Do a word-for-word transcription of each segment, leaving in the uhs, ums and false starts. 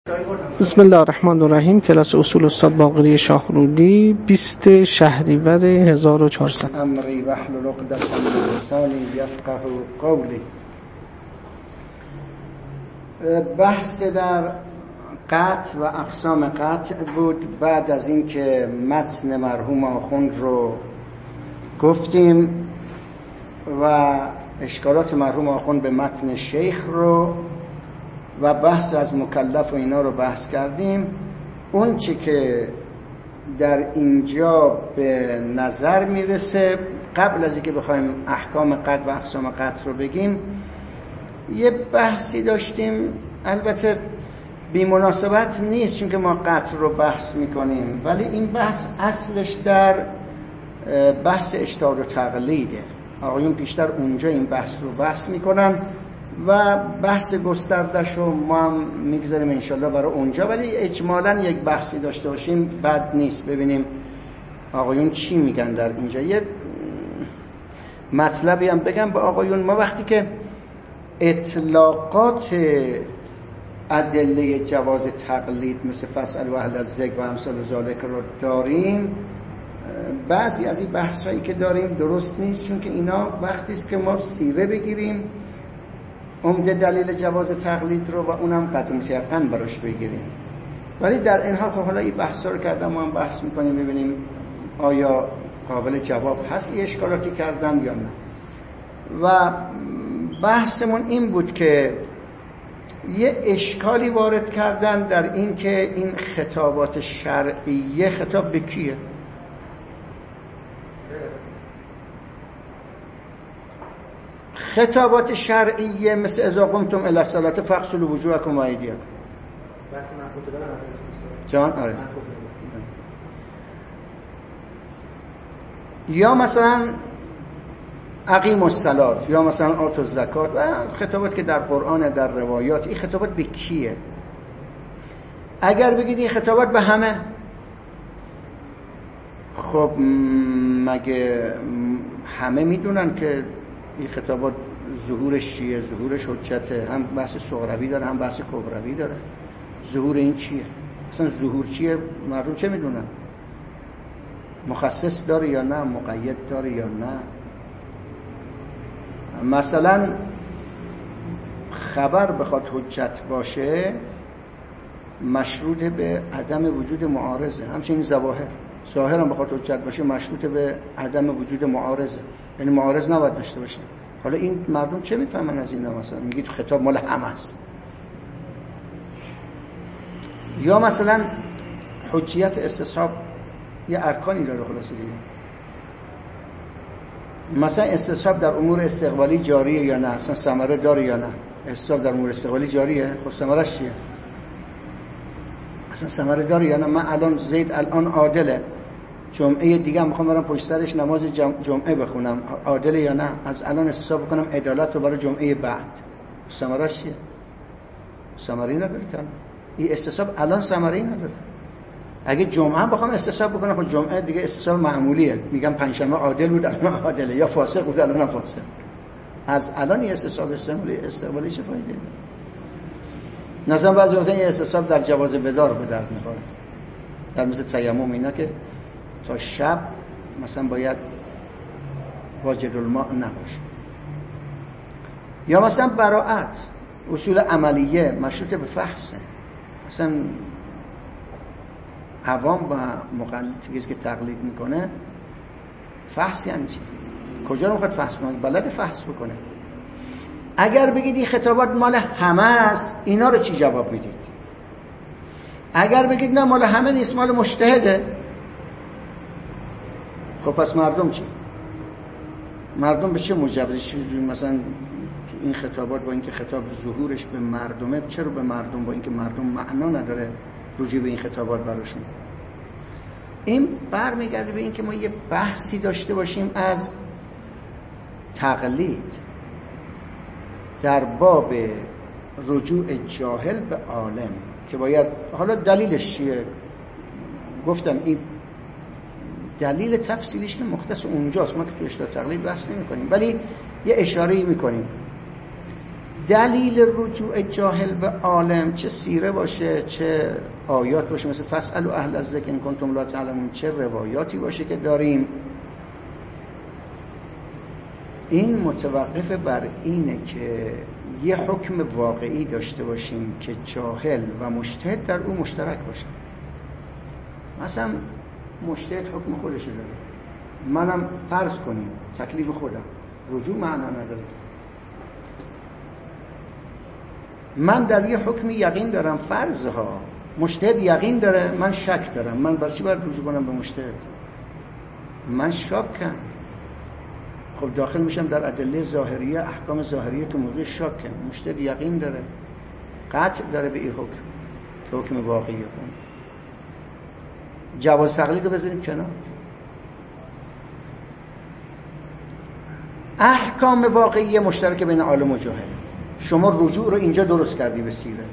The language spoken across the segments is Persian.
بسم الله الرحمن الرحیم. کلاس اصول استاد باقری شاهرودی، بیست شهریور هزار و چهارصد. امری واحلل عقدة من لسانی یفقهوا قولی. بحث در قطع و اقسام قطع بود. بعد از اینکه متن مرحوم آخوند رو گفتیم و اشکالات مرحوم آخوند به متن شیخ رو و بحث از مکلف و اینا رو بحث کردیم، اون چی که در اینجا به نظر میرسه قبل از اینکه بخوایم احکام قطع و اقسام قطع رو بگیم، یه بحثی داشتیم، البته بی مناسبت نیست چون که ما قطع رو بحث میکنیم، ولی این بحث اصلش در بحث اجتهاد و تقلیده. آقایون بیشتر اونجا این بحث رو بحث میکنن و بحث گستردش رو ما هم میگذاریم انشالله برای اونجا، ولی اجمالا یک بحثی داشته باشیم بد نیست، ببینیم آقایون چی میگن در اینجا. یه مطلبی هم بگم به آقایون، ما وقتی که اطلاقات ادله جواز تقلید مثل فاسألوا اهل الذکر و امثال ذالک رو داریم، بعضی از این بحثایی که داریم درست نیست، چون که اینا وقتی است که ما سیره بگیریم عمده دلیل جواز تقلید رو و اونم قطع متیقن براش بگیریم، ولی در این حال خب حالا این بحثا رو کردم، ما هم بحث میکنیم ببینیم آیا قابل جواب هست یه اشکالاتی کردن یا نه. و بحثمون این بود که یه اشکالی وارد کردن در این که این خطابات شرعیه خطاب به کیه؟ خطابات شرعیه مثل اذا قمتم الی الصلاة فاغسلوا وجوهکم و ایدیکم. بس من خودم جان آره. یا مثلا اقیموا الصلاة، یا مثلا آتوا الزکات، و خطابات که در قرآن در روایات. این خطابات به کیه؟ اگر بگید این خطابات به همه، خب مگه همه میدونن که این خطابات ظهورش چیه؟ ظهورش حجته، هم بحث صغروی داره هم بحث کبروی داره. ظهور این چیه؟ اصلا ظهور چیه مردم چه میدونن؟ مخصص داره یا نه؟ مقید داره یا نه؟ مثلا خبر بخواد حجت باشه مشروط به عدم وجود معارضه، همچنین ظواهر ظاهر هم بخواد حجت باشه مشروط به عدم وجود معارضه، یعنی معارض نباید داشته باشه. حالا این مردم چه میفهمن از اینا؟ مثلا میگید خطاب مال همه است. یا مثلا حجیت استصحاب یه ارکانی داره خلاصه دیگه، مثلا استصحاب در امور استقبالی جاریه یا نه؟ اصلا ثمره داره یا نه؟ استصحاب در امور استقبالی جاریه، خب ثمرش چیه؟ اصلا ثمره داره یا نه؟ من الان زید الان عادله، جمعه دیگه میخوام برم پشت سرش نماز جمعه بخونم، عادله یا نه؟ از الان استصحاب کنم عدالت رو برای جمعه بعد، ثمرش چیه؟ ثمره نداره که این استصحاب الان ثمره نداره. اگه جمعه هم بخوام استصحاب بکنم، خب جمعه دیگه استصحاب معمولیه، میگم پنجشنبه عادل بود الان عادله، یا فاسق بود الان فاسق. از الان این استصحاب استقبالی استقبالی چه فایده داره؟ مثلا بعضی وقتا این استصحاب در جواز بدار به درد میخوره، در مثل تیمم اینا که تا شب مثلا باید واجد الماء نباشه. یا مثلا براءت اصول عملیه مشروط به فحصه، مثلا عوام و مقلد کسی که تقلید میکنه فحص یعنی چی؟ کجا رو میخواد فحص کنه؟ بلد فحص بکنه. اگر بگید این خطابات مال همه است، اینا رو چی جواب میدید؟ اگر بگید نه مال همه نیست، مال مجتهده، خب پس مردم چی؟ مردم به چه مجوزی؟ چجوری مثلا این خطابات با اینکه خطاب ظهورش به مردمه، چرا به مردم با اینکه مردم معنا نداره رجوع به این خطابات براشون؟ این برمیگرده به اینکه ما یه بحثی داشته باشیم از تقلید در باب رجوع جاهل به عالم که باید، حالا دلیلش چیه؟ گفتم این دلیل تفصیلیش که مختص اونجاست، ما که تو اشتهاد تقلید بحث نمی کنیم، ولی یه اشاره‌ای میکنیم. دلیل رجوع جاهل به عالم، چه سیره باشه چه آیات باشه مثل فاسألوا اهل الذکر ان کنتم لا تعلمون، چه روایاتی باشه که داریم، این متوقف بر اینه که یه حکم واقعی داشته باشیم که جاهل و مجتهد در اون مشترک باشن. مثلا مجتهد حکم خودش داره، منم فرض کنیم تکلیف خودم، رجوع معنا نداره. من در یه حکمی یقین دارم، فرض ها، مجتهد یقین داره، من شک دارم، من برای چی باید رجوع کنم به مجتهد؟ من شاکم، خب داخل میشم در ادله ظاهریه، احکام ظاهریه که موضوع شاکه. مجتهد یقین داره، قطع داره به این حکم که حکم واقعیه. اون جواز تقلید رو بذاریم کنار. احکام واقعیه مشترک بین عالم و جاهل. شما رجوع رو اینجا درست کردی به سیره.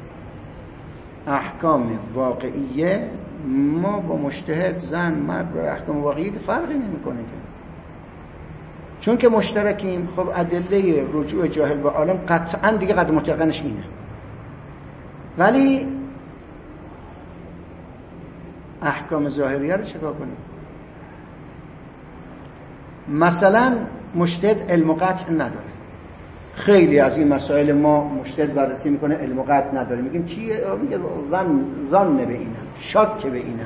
احکام واقعیه ما با مجتهد زن مرد و احکام واقعی فرقی نمیکنه که، چون که مشترکیم. خب ادله رجوع جاهل به عالم قطعا دیگه قد متقنش اینه، ولی احکام ظاهریه رو چکار کنیم؟ مثلا مجتهد علم و قطع نداره. خیلی از این مسائل ما مجتهد بررسی میکنه علم و قطع نداره، میگیم چیه؟ میگه ظن ظن به اینم، شک به اینم.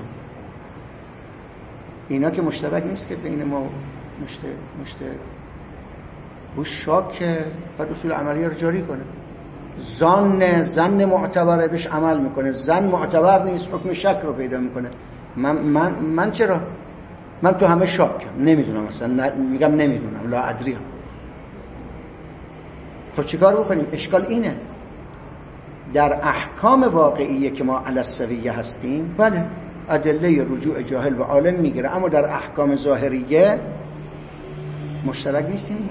اینا که مشترک نیست که بین ما مجتهد مجتهد او شاکه، بعد اصول عملیه رو جاری کنه. ظن زن معتبره بهش عمل میکنه، زن معتبر نیست حکم شک رو پیدا میکنه. من من من چرا؟ من تو همه شاکم، نمیدونم، مثلا میگم نمیدونم، لا ادری. خب چیکار بکنیم؟ اشکال اینه در احکام واقعیه که ما علی السویه هستیم، بله ادله رجوع جاهل به عالم میگیره، اما در احکام ظاهریه مشترک نیستیم.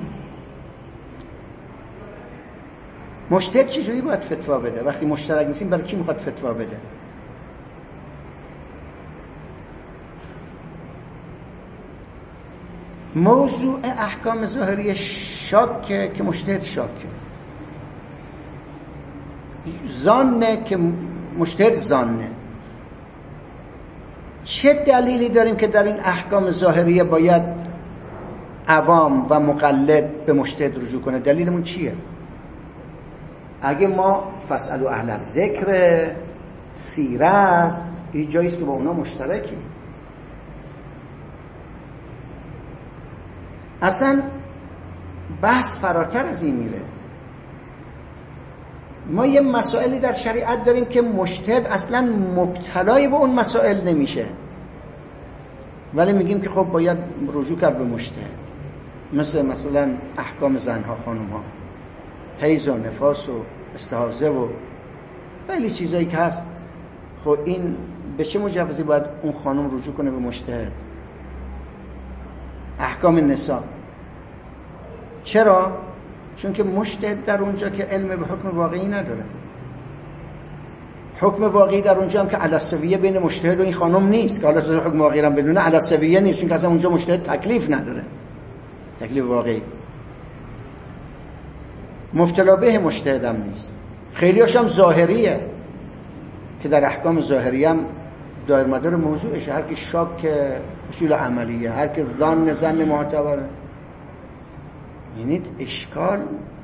مجتهد چجوری باید فتوا بده وقتی مشترک نیستیم؟ برای کی میخواد فتوا بده؟ موضوع احکام ظاهری شاکه که مجتهد شاکه، ظنه که مجتهد ظنه. چه دلیلی داریم که در این احکام ظاهریه باید عوام و مقلد به مجتهد رجوع کنه؟ دلیلمون چیه؟ اگه ما فاسألوا اهل الذکر سیره است، این جاییست که با اونا مشترکیم. اصلا بحث فراتر از این میره. ما یه مسائلی در شریعت داریم که مجتهد اصلا مبتلای به اون مسائل نمیشه، ولی میگیم که خب باید رجوع کرد به مجتهد. مثل مثلا احکام زنها، خانومها، حیض و نفاس و استحاضه و خیلی چیزایی که هست. خب این به چه مجوزی باید اون خانم رجوع کنه به مجتهد؟ احکام نساء. چرا؟ چون که مجتهد در اونجا که علم به حکم واقعی نداره. حکم واقعی در اونجا هم که علی السویه بین مجتهد و این خانم نیست، که حالا حکم واقعی هم بدونه علی السویه نیست، چون که اصلا اونجا مجتهد تکلیف نداره، تکلیف واقعی. مبتلا به مجتهد هم نیست. خیلی هاشم ظاهریه که در احکام ظاهری هم دایر مدار موضوعش، هر که شاک اصول عملیه، هر که ظن زن معتبره. یعنی اشکال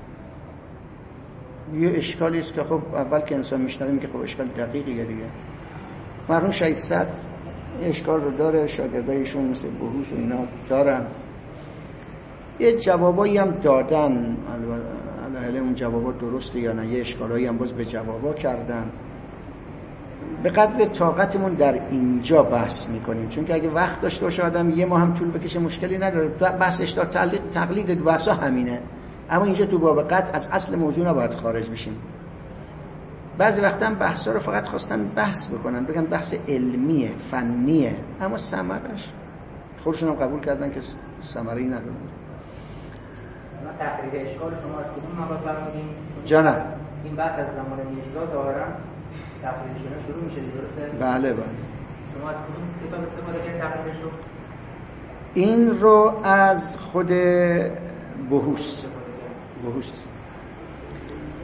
یه اشکالی است که خب اول که انسان میشنوه میگه خب اشکال دقیقیه دیگه. مرحوم شهید صدر اشکال رو داره، شاگردایشون مثل بهوس و اینا دارن، یه جوابایی هم دادن، البته اون جوابات درسته یا نه، یه اشکالایی هم باز به جوابا کردن. به قدر طاقتمون در اینجا بحث میکنیم، چون که اگه وقت داشته باشه آدم یه ماه هم طول بکشه مشکلی نداره. بحث اشتار تقلید بحثا همینه، اما اینجا تو باب قطع از اصل موضوع نباید خارج بشیم. بعضی وقتا هم بحثا رو فقط خواستن بحث بکنن، بگن بحث علمیه فنیه، اما ثمرش خودشون هم قبول کردن که ثمره‌ای نداره. ما تحریر اشکال شما از کدوم مقاله فرمودین؟ جانم این بحث از زمان میرزا ظاهرا تحریرش شروع میشه، درسته؟ بله بله. شما از کدوم کتاب استفاده کردید تحریرش رو؟ این رو از خود بهوس بهوس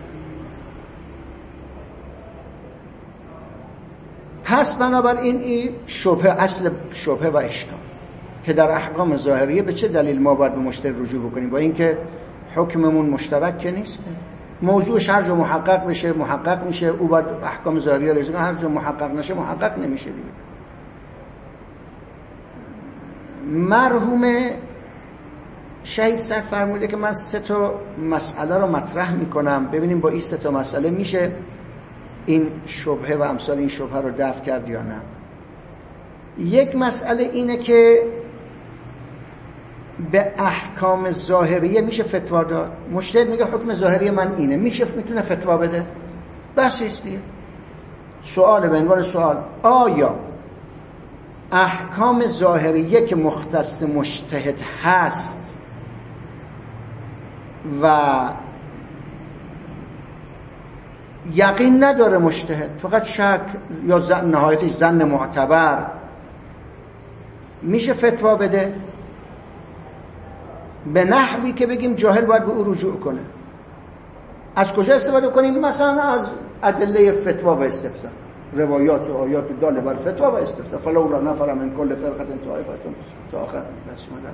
پس بنابراین این شبهه، اصل شبهه و اشکال که در احکام ظاهریه به چه دلیل ما باید به مشتهد رجوع بکنیم؟ با اینکه حکممون مشترک که نیست، موضوعش هر جا محقق بشه محقق میشه، او باید احکام ظاهریه رجوع کنه، هر جا محقق نشه محقق نمیشه دیگه. مرحوم شهید صدر فرموده که من سه تا مسئله رو مطرح میکنم، ببینیم با این سه تا مسئله میشه این شبهه و امثال این شبهه رو دفع کرد یا نه. یک مسئله اینه که به احکام ظاهریه میشه فتوا داد. مجتهد میگه حکم ظاهری من اینه، میشه میتونه فتوا بده؟ بحثی است دیگه. سوال به عنوان سوال، آیا احکام ظاهریه که مختص مجتهد هست و یقین نداره مجتهد، فقط شک یا زن، نهایتش ظن معتبر، میشه فتوا بده؟ به نحوی که بگیم جاهل باید به او رجوع کنه. از کجا استفاده کنیم؟ مثلا از ادله فتوا و استفتاء، روایات و آیات داله بر فتوا و استفتاء. فلولا نفر من کل فرقه طائفه تا آخر دست اومدن.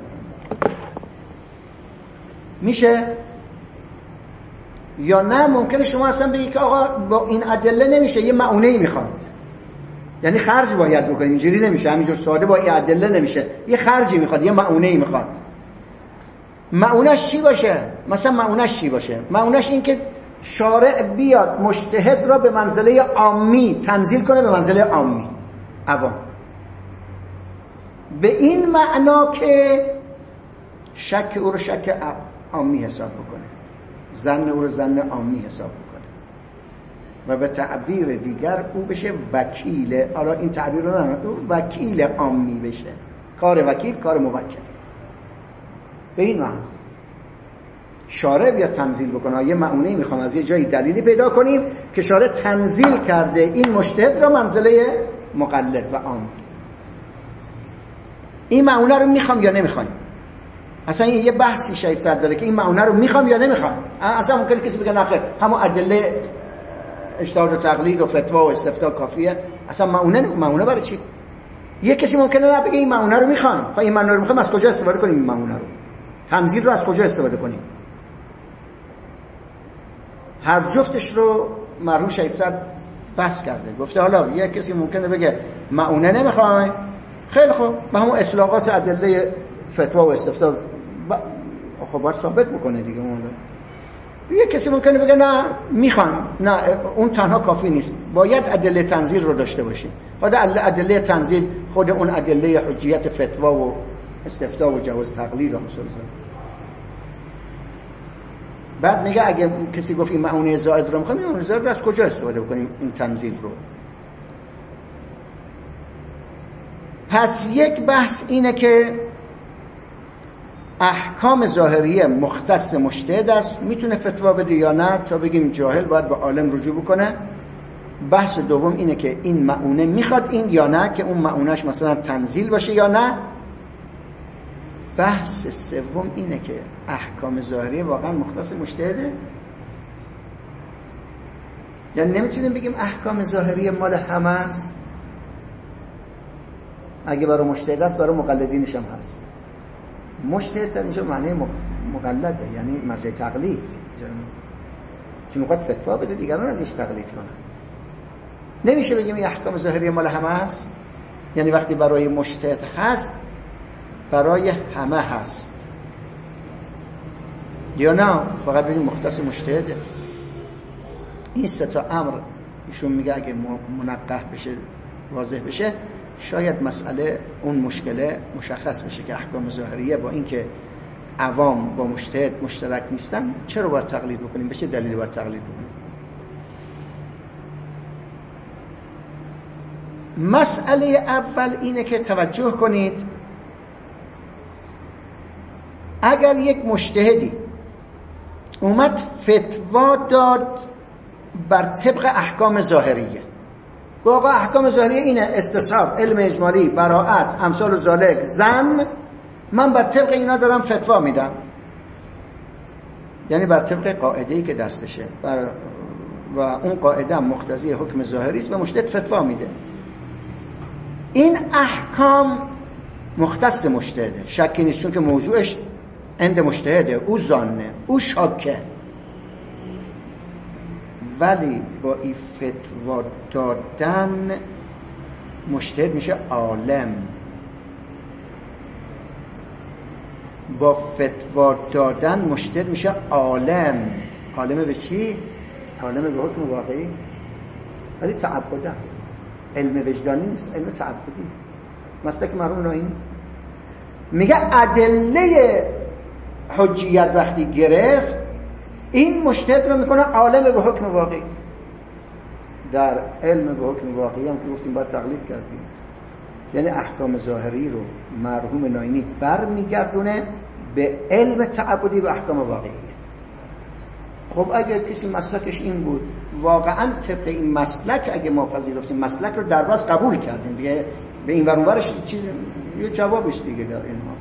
میشه؟ یا نه ممکنه شما اصلا بگی که آقا با این ادله نمیشه، یه معونه‌ای میخواد، یعنی خرج باید بکنیم، اینجوری نمیشه، همینجور ساده با این ادله نمیشه، یه خرجی میخواد، یه معونه‌ای میخواد. معونش چی باشه؟ مثلا معونش چی باشه؟ معونش این که شارع بیاد مجتهد را به منزله عامی تنزیل کنه، به منزله عامی عوام، به این معنا که شک او رو شک عامی حساب بکنه، ظن او رو ظن عامی حساب بکنه و به تعبیر دیگر او بشه وکیل. حالا این تعبیر رو نه، او وکیل عامی بشه. کار وکیل کار موکل. به این معنی شارع بیاد تنزیل بکنه. یه معونه میخوام از یه جایی دلیلی پیدا کنیم که شارع تنزیل کرده این مجتهد را منزله مقلد و عام. این معونه رو میخوام یا نمیخوام؟ اصلا یه بحثی شاید صد داره که این معونه رو میخوام یا نمیخوام. اصلا ممکنه کسی بگه نه خیر، همون ادله اجتهاد و تقلید و فتوا و استفتاء کافیه، اصلا معونه معونه برای چی؟ یه کسی ممکنه نه بگه این معونه رو میخوام. خب این معونه رو میخوام، از کجا استفاده کنیم این معونه رو؟ تنزیل رو از کجا استفاده کنیم؟ هر جفتش رو مرحوم شهید صدر بحث کرده. گفته حالا یه کسی ممکنه بگه معونه نمیخوای، خیلی خوب، به همون اطلاقات ادله فتوا و استفتاء خب باید ثابت بکنه دیگه. اون یه کسی ممکنه بگه نه میخوام، نه اون تنها کافی نیست، باید ادله تنزیل رو داشته باشیم. حالا ادله تنزیل خود اون ادله حجیت فتوا و استفتاء و جواز تقلید و مثلا. بعد میگه اگه کسی گفت این معونه زائد رو میخوام، این معونه زائد رو از کجا استفاده بکنیم این تنزیل رو؟ پس یک بحث اینه که احکام ظاهریه مختص مجتهد است، میتونه فتوا بده یا نه، تا بگیم جاهل باید به عالم رجوع بکنه. بحث دوم اینه که این معونه میخواد این یا نه، که اون معونهش مثلا تنزیل باشه یا نه. بحث سوم اینه که احکام ظاهریه واقعا مختص مجتهده، یعنی نمیتونیم بگیم احکام ظاهریه مال همه است. اگه برای مجتهد است برای مقلدینش هم هست. مجتهد در اینجا معنی مقلده، یعنی مرجع تقلید، چون میخواد فتوا بده دیگران ازش تقلید کنن. نمیشه بگیم این احکام ظاهریه مال همه است، یعنی وقتی برای مجتهد هست برای همه هست، یا نه فقط بگیم مختص مجتهده. این سه تا امر ایشون میگه اگه منقح بشه، واضح بشه، شاید مسئله اون مشکله مشخص بشه که احکام ظاهریه با اینکه عوام با مجتهد مشترک نیستن، چرا باید تقلید بکنیم؟ به چه دلیلی باید تقلید بکنیم؟ مسئله اول اینه که توجه کنید، اگر یک مجتهدی اومد فتوا داد بر طبق احکام ظاهریه، گفت احکام ظاهریه اینه، استصحاب، علم اجمالی، براءت، امثال و ذالک، ظن، من بر طبق اینا دارم فتوا میدم، یعنی بر طبق قاعده‌ای که دستشه بر و اون قاعده هم مقتضی حکم ظاهری است و مجتهد فتوا میده. این احکام مختص مجتهده، شکی نیست، چون که موضوعش عند مجتهده، او زانه، او شاکه. ولی با این فتوا دادن مجتهد میشه عالم. با فتوا دادن مجتهد میشه عالم. عالم به چی؟ عالم به حکم واقعی، ولی تعبدن. علم وجدانی نیست، علم تعبدی. مسلک مرحوم ناینی میگه ادله حجیت وقتی گرفت، این مجتهد رو میکنه عالم به حکم واقعی. در علم به حکم واقعی هم که گفتیم باید تقلید کردیم، یعنی احکام ظاهری رو مرحوم ناینی برمیگردونه به علم تعبدی و احکام واقعی. خب اگه کسی مسلکش این بود، واقعا طبق این مسلک اگه ما پذیرفتیم مسلک رو در باز قبول کردیم دیگه، به این ور اون ورش چیز یه جوابی است دیگه در اینها.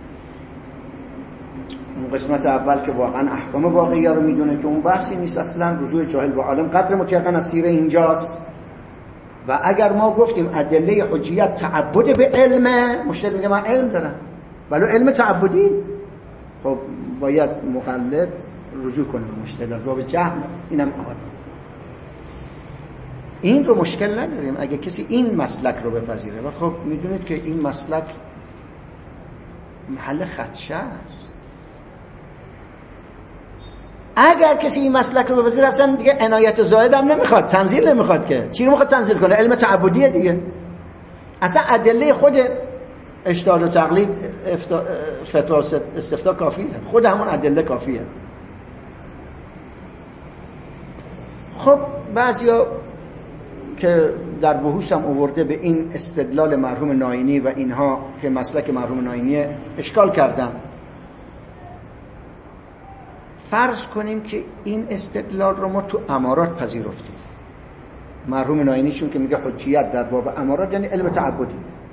اون قسمت اول که واقعا احکام واقعی رو میدونه که اون بحثی نیست اصلا، رجوع جاهل به عالم قدر متیقن از سیره اینجاست. و اگر ما گفتیم ادله حجیت تعبد به علم، مجتهد میگه من علم دارم ولی علم تعبدی، خب باید مقلد رجوع کنه به مجتهد از باب جهل. اینم عالی، این رو مشکل نداریم اگه کسی این مسلک رو بپذیره. و خب میدونید که این مسلک محل خدشه است. اگر کسی این مسلک رو بپذیره اصلا دیگه عنایت زائد هم نمیخواد، تنزیل نمیخواد. که چی رو میخواد تنزیل کنه؟ علم تعبدیه دیگه. اصلا ادله خود اجتهاد و تقلید، فتوا استفتاء کافیه، خود همون ادله کافیه. خب بعضیا که در بحوث هم آورده به این استدلال مرحوم ناینی و اینها که مسلک مرحوم ناینیه اشکال کردن. فرض کنیم که این استدلال رو ما تو امارات پذیرفتیم. مرحوم ناینی چون که میگه حجیت در باب امارات یعنی علم تعبدی.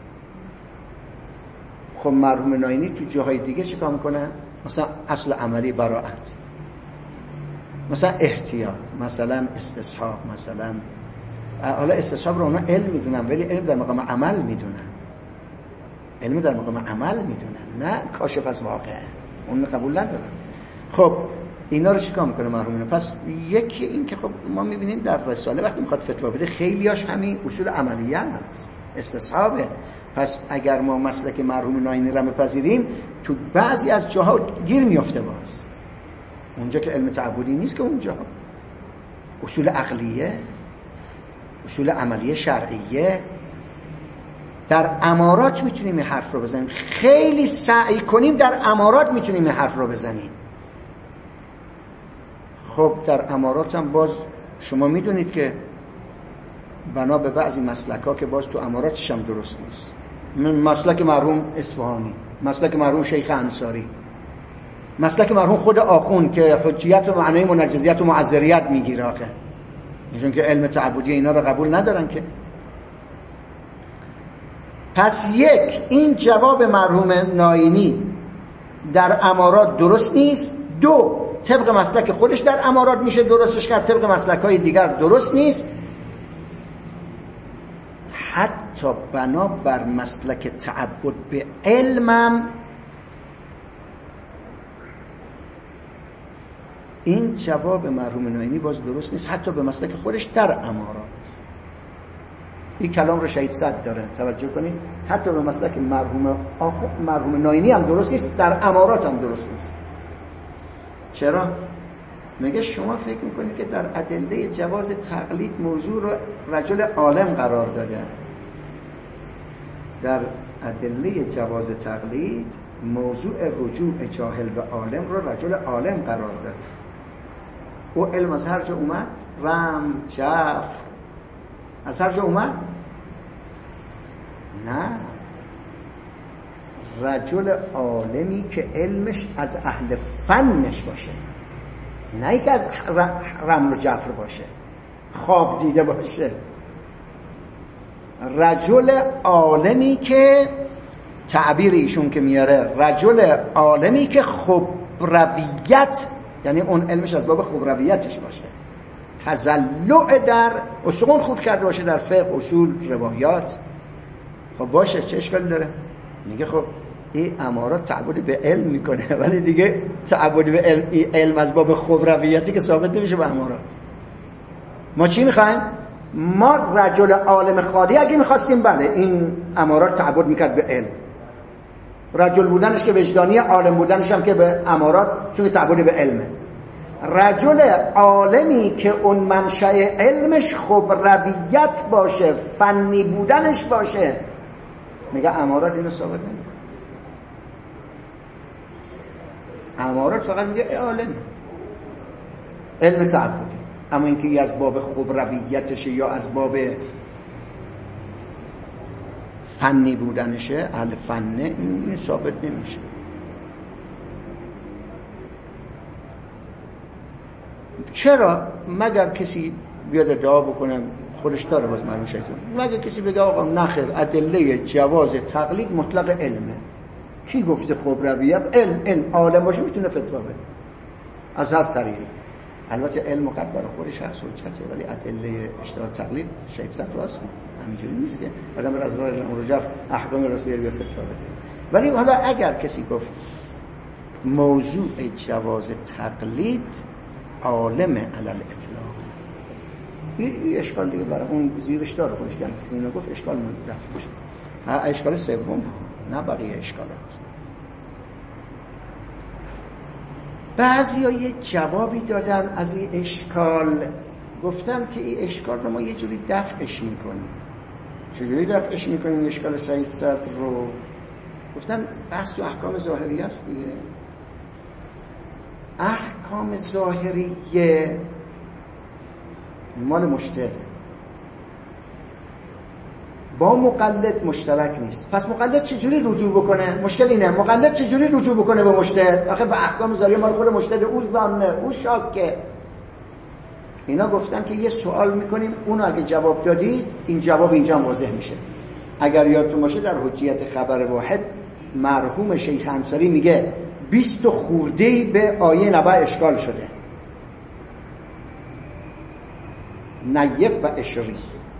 خب مرحوم ناینی تو جاهای دیگه چیکار میکنه؟ مثلا اصل عملی براءت، مثلا احتیاط، مثلا استصحاب، مثلا حالا استصحاب رو اونا علم میدونن ولی علم در مقام عمل میدونن، علم در مقام عمل میدونن، نه کاشف از واقع، اون قبول ندارن. خب اینا رو چیکار میکنه مرحوم؟ پس یکی این که خب ما میبینیم در رساله وقتی میخواد فتوا بده خیلیاش همین اصول عملیه هست، استصحابه. پس اگر ما مسلک مرحوم ناینی رو بپذیریم تو بعضی از جاها گیر میافته باز، اونجا که علم تعبدی نیست، که اونجا اصول عقلیه، اصول عملیه شرعیه. در امارات میتونیم این حرف رو بزنیم، خیلی سعی کنیم در امارات میتونیم این حرف رو بزنیم. خب در امارات هم باز شما میدونید که بنا به بعضی مسلک ها که باز تو اماراتش هم درست نیست. مسلک مرحوم اصفهانی، مسلک مرحوم شیخ انصاری، مسلک مرحوم خود آخوند که حجیت و معنای منجزیت و معذریت میگیره آخه، چون که علم تعبدی اینا رو قبول ندارن که. پس یک، این جواب مرحوم ناینی در امارات درست نیست. دو، طبق مسلک خودش در امارات میشه درستش کرد، طبق مسلک های دیگر درست نیست. حتی بنا بر مسلک تعبد به علمم این جواب مرحوم ناینی باز درست نیست، حتی به مسلک خودش در امارات. این کلام رو شهید صد داره، توجه کنید. حتی به مسلک مرحوم آخو مرحوم ناینی هم درست نیست، در امارات هم درست نیست. چرا؟ میگه شما فکر میکنید که در ادله جواز تقلید موضوع رو رجل عالم قرار داده. در ادله جواز تقلید موضوع رجوع جاهل به عالم رو رجل عالم قرار داده. او علم از هر جا اومد، رم، جف، از هر جا اومد؟ نه، رجل عالمی که علمش از اهل فنش باشه، نه ای که از رم و جفر باشه، خواب دیده باشه. رجل عالمی که تعبیر ایشون که میاره، رجل عالمی که خبرویت، یعنی اون علمش از باب خبرویتش باشه، تزلع در اصول خوب کرده باشه، در فقه، اصول، روایات. خب باشه چه اشکالی داره؟ میگه خب این امارات تعبد به علم میکنه، ولی دیگه تعبد به علم, علم از باب خبرویتی که ثابت نمیشه به امارات. ما چی میخوایم؟ ما رجل عالم خالی اگه میخواستیم بله این امارات تعبد میکرد به علم، رجل بودنش که وجدانی، عالم بودنش هم که به امارات، چون تعبد به علمه. رجل عالمی که اون منشأ علمش خبرویت باشه، فنی بودنش باشه، میگه امارات اینو ثابت نمیکنه. امارات فقط میگه عالم، علم تعبدی، اما اینکه ای از باب خبرویتشه یا از باب فنی بودنشه، اهل فنه، این ثابت نمیشه. چرا؟ مگر کسی بیاد ادعا بکنه، خودش داره باز معلوم شایستون، مگر کسی بگه آقا نخیر ادله جواز تقلید مطلق علمه. کی گفته خبرویت؟ علم علم عالم باشه میتونه فتوا بده از هر طریقی. البته علم قد برای خودش شخص حجته، ولی ادله اشتراط تقلید شاید صد راست کنه، همینجوری نیست که آدم از راه رجف احکام رسمی به فتوا بده. ولی حالا اگر کسی گفت موضوع جواز تقلید عالم علل اطلاق، این اشکال دیگه برای اون زیرش داره خودش، که کسی اینو گفت اشکال رفت میشه. اشکال سوم نه بقیه اشکالات. بعضی ها یه جوابی دادن از این اشکال، گفتن که این اشکال رو ما یه جوری دفعش میکنیم. چجوری دفعش میکنیم اشکال سعید صدر رو؟ گفتن بحث تو احکام ظاهریه است دیگه. احکام ظاهریه مال مجتهد، با مقلد مشترک نیست. پس مقلد چجوری رجوع بکنه؟ مشکل اینه، مقلد چجوری رجوع بکنه به مجتهد؟ آخه به احکام ظاهریه مال خود مجتهد، او ظنه، او شاکه. اینا گفتن که یه سوال میکنیم، اونو اگه جواب دادید این جواب اینجا واضح میشه. اگر یادتون باشه در حجیت خبر واحد مرحوم شیخ انصاری میگه بیست خورده‌ای به آیه نبع اشکال شده، نیف و اشری.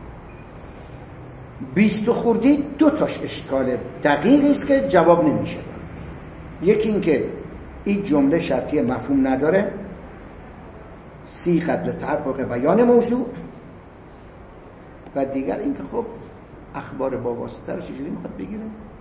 بیست خورده‌ای دو تاش اشکال دقیقی است که جواب نمیشه. یکی این که این جمله شرطی مفهوم نداره، صیغه لتحقق بیان موضوع، و دیگر این که خب اخبار با واسطه رو چجوری میخواد بگیره.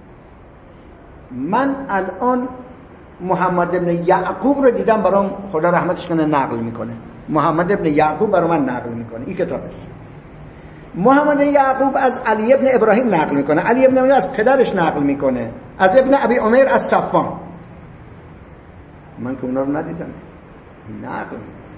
من الان محمد ابن یعقوب رو دیدم، برام خدا رحمتش کنه نقل میکنه، محمد ابن یعقوب برام من نقل میکنه، این کتابش. محمد یعقوب از علی ابن ابراهیم نقل میکنه، علی ابن ابراهیم از پدرش نقل میکنه، از ابن ابی عمر از صفوان. من که اونا رو ندیدم، نقل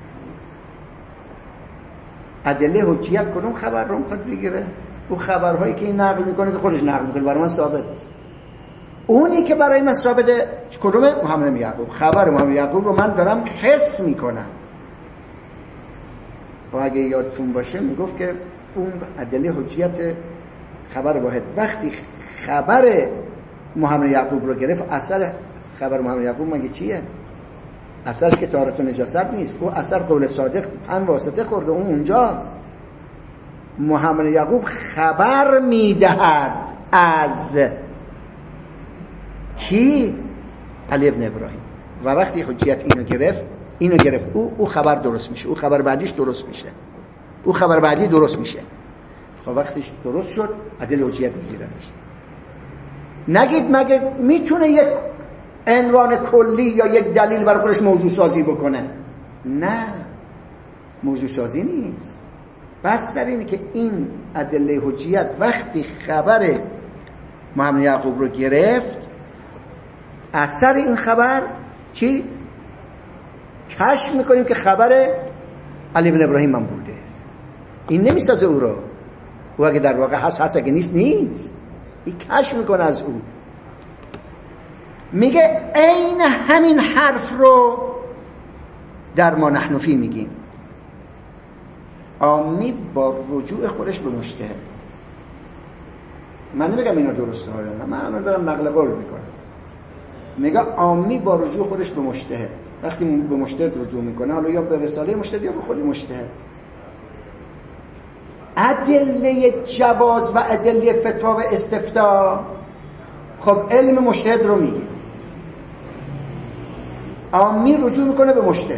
ادله حجیت کدوم خبر رو میخواد بگیره؟ اون خبرهایی که این نقل میکنه که خودش نقل میکنه برای من ثابت. اونی که برای من ثابته کدومه؟ محمد یعقوب. خبر محمد یعقوب رو من دارم حس میکنم. و اگه یادتون باشه میگفت که اون ادله حجیت خبر واحد وقتی خبر محمد یعقوب رو گرفت، اثر خبر محمد یعقوب مگه چیه؟ اثرش که طهارت و نجاست نیست، او اثر قول صادق هم واسطه خورده، اون اونجاست. محمد یعقوب خبر میدهد از کی؟ علی ابن ابراهیم. و وقتی حجیت اینو گرفت اینو گرفت او او خبر درست میشه، او خبر بعدیش درست میشه، او خبر بعدی درست میشه. خب وقتیش درست شد عدل حجیت میگیرنش. نگید مگه میتونه یک عنوان کلی یا یک دلیل برای خودش موضوع سازی بکنه؟ نه، موضوع سازی نیست. بس سر اینه که این ادله حجیت وقتی خبر محمد یعقوب رو گرفت، اثر این خبر چی؟ کشف میکنیم که خبر علی بن ابراهیم هم بوده. این نمیسازه او رو، او اگه در واقع هست هست، اگه نیست نیست. این کشف میکنه از او. میگه عین همین حرف رو در ما نحن فی میگیم. عامی با رجوع خودش به مجتهد. من نمیگم اینا درسته ها، نه، من دارم نقل قول میکنم. میگه عامی با رجوع خودش به مجتهد. وقتی به مجتهد رجوع میکنه، حالا یا به رساله مجتهد یا به خود مجتهد. ادله جواز و ادله فتوا و استفتاء، خب علم مجتهد رو میگه. عامی رجوع میکنه به مجتهد،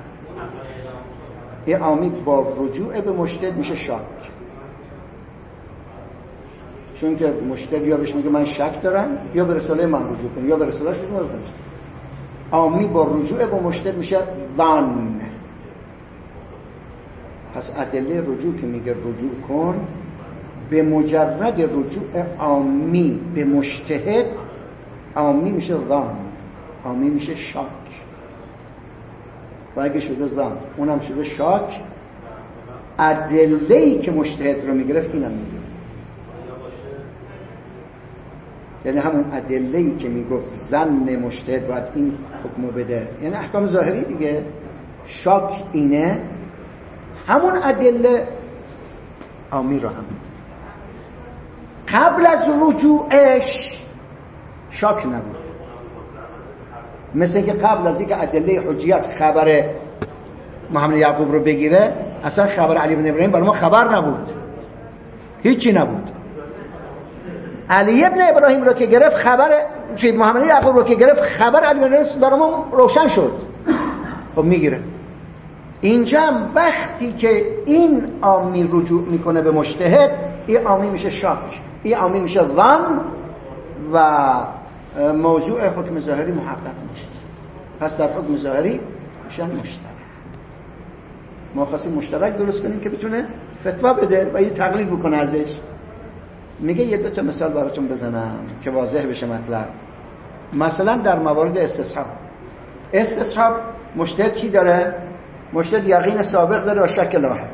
یه عامی با رجوع به مجتهد میشه شاک، چون که مجتهد یا بهش میگه من شک دارم یا به رساله من رجوع کن یا به رسالهش رجوع کن. عامی با رجوع به مجتهد میشه ظن. پس ادله رجوع که میگه رجوع کن، به مجرد رجوع عامی به مجتهد، عامی میشه ظن، عامی میشه شاک. و اگه شده ظن اونم شده شاک، ادله‌ای که مجتهد رو میگرفت اینم میگه، یعنی همون ادله‌ای که میگفت ظن مجتهد باید این حکمو بده، یعنی احکام ظاهری دیگه، شاک اینه، همون ادله عامی رو هم قبل از رجوعش شاک نبود. مثل که قبل از اینکه ادله حجیت خبر محمد یعقوب رو بگیره، اصلا خبر علی بن ابراهیم برای ما خبر نبود، هیچی نبود. علی بن ابراهیم رو که گرفت خبر چه محمد یعقوب رو که گرفت خبر علی بن ابراهیم برای ما روشن شد، خب میگیره. اینجا هم وقتی که این عامی رجوع میکنه به مجتهد، این عامی میشه شاک، این عامی میشه ظن و موضوع حکم ظاهری محقق میشه. پس در حکم ظاهری میشن مشترک. ما خواستیم مشترک درست کنیم که بتونه فتوا بده و یه تقلید بکنه ازش. میگه یه دو تا مثال براتون بزنم که واضح بشه مطلب. مثلا در موارد استصحاب، استصحاب مجتهد چی داره؟ مجتهد یقین سابق داره و شک لاحق.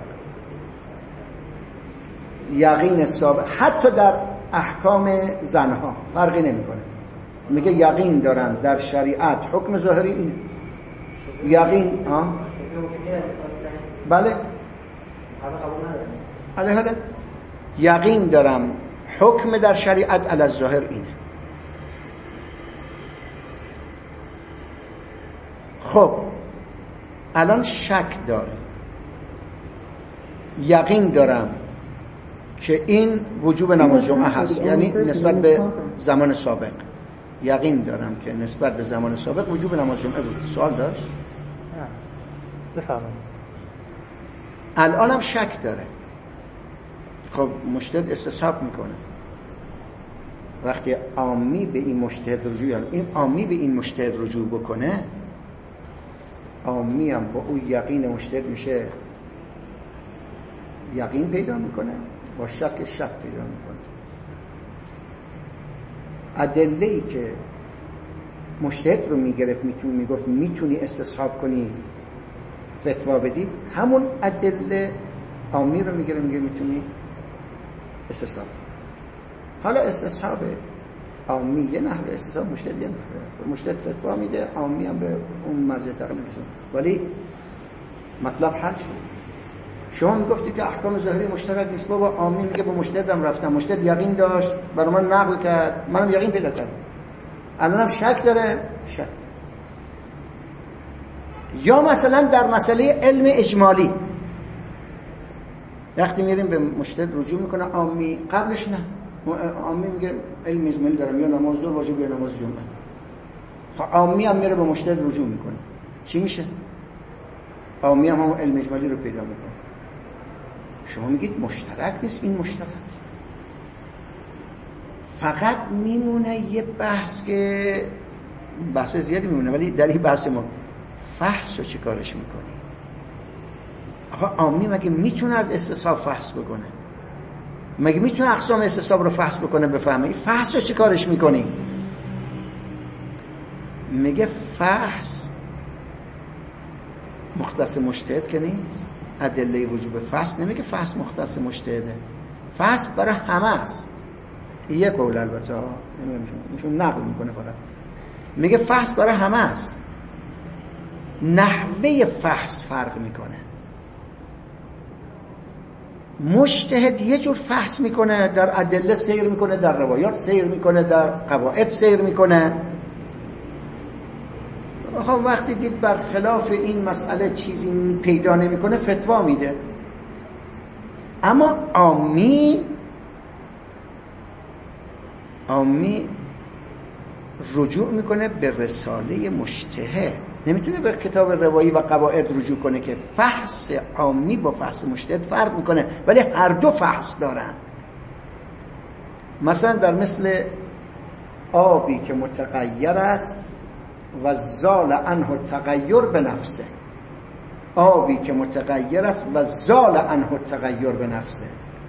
یقین سابق حتی در احکام زنها فرقی نمیکنه. میگه یقین دارم در شریعت حکم ظاهری اینه. یقین ها بله علیه هده یقین دارم حکم در شریعت علی الظاهر اینه. خب الان شک داره، یقین دارم که این وجوب نماز جمعه هست، یعنی نسبت به زمان سابق یقین دارم که نسبت به زمان سابق وجوب نماز جمعه بود. سوال داشت؟ بفرمایید. الانم شک داره. خب مجتهد استصحاب میکنه. وقتی عامی به این مجتهد رجوع، یعنی این عامی به این مجتهد رجوع بکنه، عامی هم با اون یقین مجتهد میشه یقین پیدا میکنه، با شک شک پیدا میکنه. ادله‌ای که مجتهد رو میگرفت میتونی میگفت میتونی استصحاب کنی فتوا بدی، همون ادله عامی رو میگیره میگه میتونی استصحاب. حالا استصحاب عامی یه نحوه، استصحاب مجتهد یه نحوه. مجتهد فتوا میده، عامی هم به اون مرجع تقلید میشه. ولی مطلب حل شد. شما میگفتی که احکام ظاهری مشترک نیست، بابا عامی میگه با مجتهدم رفتم، مجتهد یقین داشت برای من نقل کرد، منم یقین پیدا کردم، الانم شک داره شک. یا مثلا در مسئله علم اجمالی وقتی میریم به مجتهد رجوع میکنه عامی، قبلش نه، عامی میگه علم اجمالی دارم یا نماز ظهر واجب یا نماز جمعه، خب عامی هم میره به مجتهد رجوع میکنه، چی میشه؟ عامی هم همون علم اجمالی رو پیدا میکنه. شما میگید مشترک نیست، این مشترک. فقط میمونه یه بحث که بحث زیادی میمونه، ولی در این بحث ما فحص رو چی کارش میکنی؟ آقا عامی مگه میتونه از استصحاب فحص بکنه؟ مگه میتونه اقسام استصحاب رو فحص بکنه بفهمه؟ این فحص رو چی کارش میکنی؟ میگه فحص مختص مجتهد که نیست. ادله وجوب فحص نمیگه فحص مختص مجتهده، فحص برای همه است. یه قول البته ها نمیگم، نقل میکنه فقط. میگه فحص برای همه است، نحوه فحص فرق میکنه. مجتهد یه جور فحص میکنه، در ادله سیر میکنه، در روایات سیر میکنه، در قواعد سیر میکنه. ها وقتی دید برخلاف این مسئله چیزی پیدا نمیکنه فتوا میده. اما عامی عامی رجوع میکنه به رساله مجتهد، نمیتونه به کتاب روایی و قواعد رجوع کنه که فحص عامی با فحص مجتهد فرق میکنه، ولی هر دو فحص دارن. مثلا در مثل آبی که متغیر است و زال عنه تغییر به نفسه، آبی که متغیر است و زال عنه تغییر به نفسه،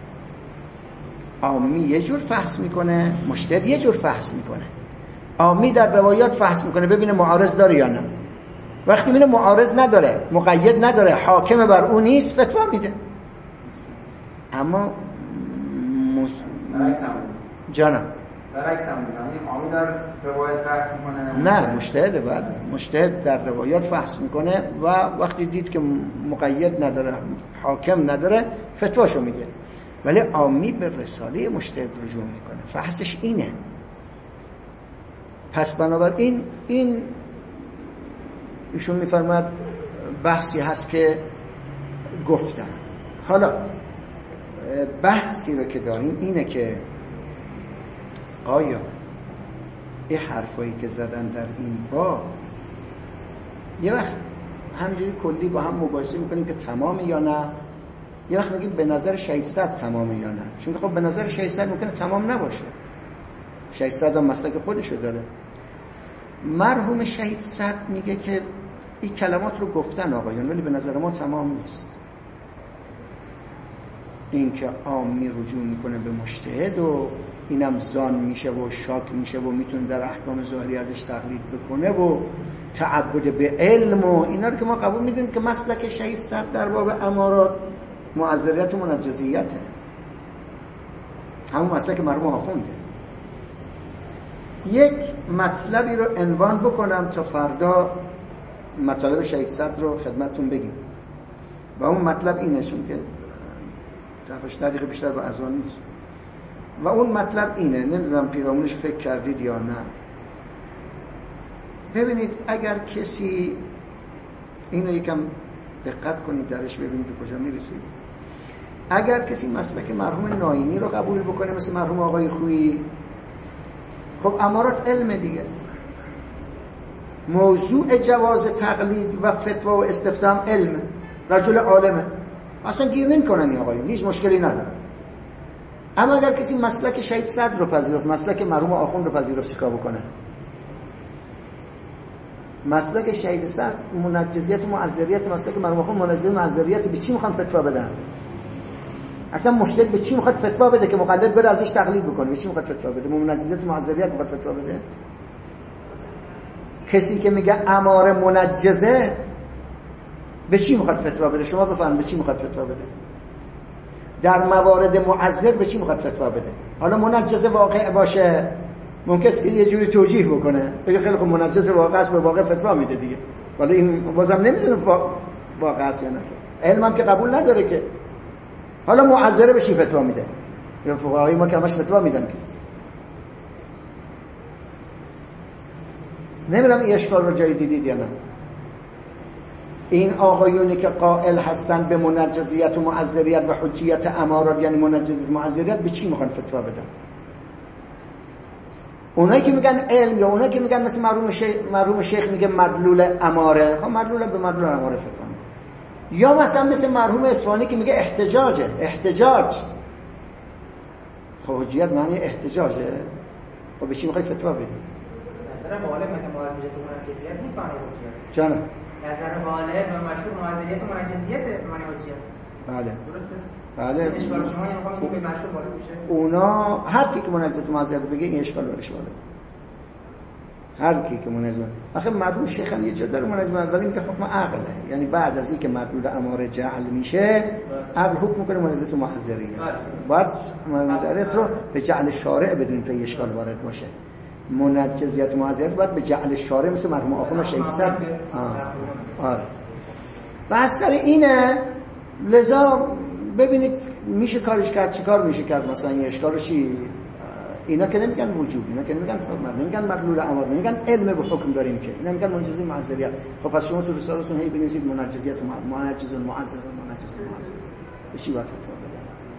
عامی یه جور فحص میکنه، مجتهد یه جور فحص میکنه. عامی در روایات فحص میکنه ببینه معارض داره یا نه، وقتی میبینه معارض نداره، مقید نداره، حاکم بر اون نیست، فتوا میده. اما مس... جانم برعکس همون عامی در روایات فحص میکنه، نه مجتهد بعد مجتهد در روایات فحص میکنه و وقتی دید که مقید نداره، حاکم نداره، فتواشو میده. ولی عامی به رساله مجتهد رجوع میکنه، فحصش اینه. پس بنابراین این ایشون میفرماد بحثی هست که گفتن. حالا بحثی رو که داریم اینه که آیا این حرفایی که زدن در این باب یه وقت همجوری کلی با هم مباحثه میکنیم که تمامه یا نه، یه وقت میگیم به نظر شهید صدر تمامه یا نه، چون خب به نظر شهید صدر ممکنه تمام نباشه، شهید صدر هم مسلک خودشو داره. مرحوم شهید صدر میگه که این کلمات رو گفتن آقایان ولی به نظر ما تمام نیست. این که عامی رجوع میکنه به مجتهد و اینم زان میشه و شاک میشه و میتونه در احکام ظاهری ازش تقلید بکنه و تعبد به علم و اینا رو که ما قبول میدونیم که مسلک شهید صدر در باب امارات معذریت و منجزیته، همون مسلک مرحوم آخونده. یک مطلبی رو عنوان بکنم تا فردا مطالب شهید صدر رو خدمتتون بگیم و اون مطلب اینه، چون که هفت دقیقه بیشتر به اذان نیست. و اون مطلب اینه، نمیدونم پیرامونش فکر کردید یا نه. ببینید اگر کسی اینو یکم دقت کنید درش ببینید به کجا میرسید. اگر کسی مسلک مرحوم ناینی رو قبول بکنه مثل مرحوم آقای خویی، خب امارات علم دیگه، موضوع جواز تقلید و فتوا و استفتام علم، رجل عالمه، اصلا گیر نمی‌کنن این آقایون، هیچ مشکلی نداره. اما اگر کسی مسلک شهید صدر رو پذیرفت، مسلک مرحوم آخوند رو پذیرفت، چیکار بکنه؟ مسلک شهید صدر منجزیت و معذریت، مسلک مرحوم آخوند منجزیت و معذریت، به چی میخوان فتوا بدن؟ اصلا مجتهد به چی میخواد فتوا بده که مقلد بره ازش تقلید بکنه؟ به چی میخواد فتوا بده؟ منجزیت و معذریت میخواد فتوا بده؟ کسی که میگه اماره منجزه به چی میخواد فتوا بده؟ شما بفرمایید به چی میخواد فتوا بده؟ در موارد معذر به چی میخواد فتوا بده؟ حالا منجزه واقع باشه ممکنه است که یه جوری توجیه بکنه، بگه خیلی خب منجزه واقع است، به واقع فتوا میده دیگه، ولی این بازم نمیدونه واقع است یا نه، علمم که قبول نداره که. حالا معذره به چی فتوا میده؟ یا فقهای ما که همش فتوا میدن که. نمیدونم این اشکال رو جایی دیدید یا نه. این آقایونی که قائل هستن به منجزیت و معذریت و حجیت امارات، یعنی منجزیت و معذریت، به چی میخوان فتوا بدن؟ اونایی که میگن علم، یا اونایی که میگن مثل مرحوم شیخ مرحوم شیخ میگه مدلول اماره، خب مدلول به مدلول اماره فتوا میده. یا مثلا مثل مرحوم اصفهانی که میگه احتجاجه، احتجاج، خب حجیت معنی احتجاجه، خب به چی میخوای فتوا بدی؟ مثلا معالم مگه معذریت و منجزیت نیست معنی حجیت؟ جانم نظر معالم و مشهور معذریت و منجزیت معنی حجیت. بله درسته؟ بله. اشکال شما یعنی میگم به مشهور وارد میشه. اونا هر کی که منجزیت و معذریت بگه این اشکال برش وارد. هر کی که منجزیت، آخه مرحوم شیخ هم یه جا داره منجزیت، ولی میگه حکم عقله، یعنی بعد از اینکه مدلول اماره جعل میشه عقل حکم میکنه منجزیت و معذریت. بعد منجزیت رو به جعل شارع بدون تا اشکال وارد باشه. منجزیت و معذریت باید به جعل شارع مثل مرحوم آخوند و شیخ صدر. آره. بحث سر اینه. لذا ببینید میشه کارش کرد، چی کار میشه کرد؟ مثلا این اشکال رو چی؟ اینا که نمیگن وجود، اینا که نمیگن حکم، نمیگن مدلول امر، نمیگن علم به حکم داریم که، اینا میگن منجزی معذریت. خب پس شما تو رسالتون هی بنویسید منجزیت و منجز و معذر و منجز و معذر، به چی باید فتوا بدید؟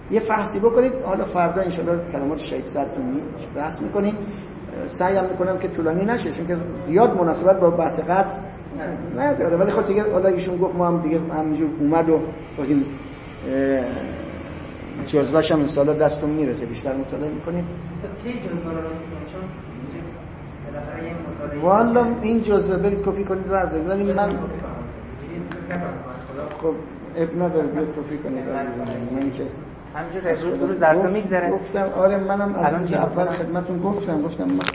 یه فحصی بکنید. حالا فردا ان شاء الله کلمات شهید صدرتون بحث می‌کنیم. سعی هم می‌کنم که طولانی نشه چون که زیاد مناسبت با بحث قطع نداره، ولی خب دیگه حالا ایشون گفت ما هم دیگه همینجور اومد و گفتیم جزوه‌ش هم ان شاء الله دستون میرسه بیشتر مطالعه می‌کنیم. کی جزوه رو می‌کنید؟ چون بالاخره این مطالعه والا این جزوه برید کپی کنید بردارید، ولی من خب اب نداره بیاد کپی کنید من که همینجور روز روز درس میگذره. گفتم آره منم از اول خدمتتون گفتم گفتم